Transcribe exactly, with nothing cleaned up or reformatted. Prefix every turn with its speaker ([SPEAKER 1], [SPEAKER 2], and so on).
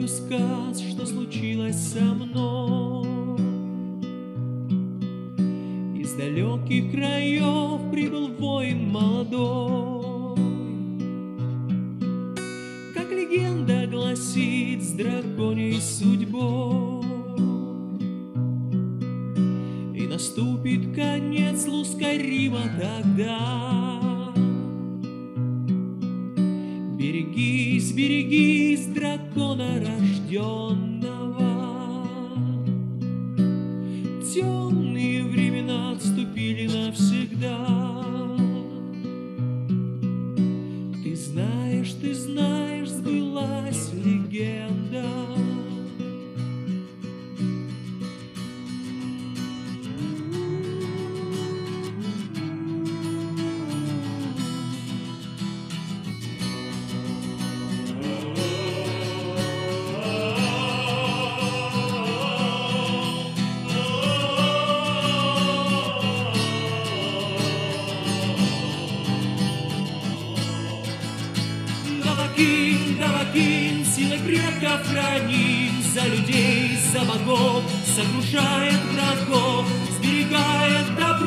[SPEAKER 1] поведаю сказ, что случилось со мной. Из далеких краев прибыл воин молодой. Как легенда гласит, с драконьей судьбой. И наступит конец Лускарима тогда. Берегись, берегись дракона рожденного. Темные времена отступили навсегда. Ты знаешь, ты знаешь, сбылась легенда. Давакин, Давакин, силой предков храним, за людей, за богов, сокрушает врагов, сберегает добро.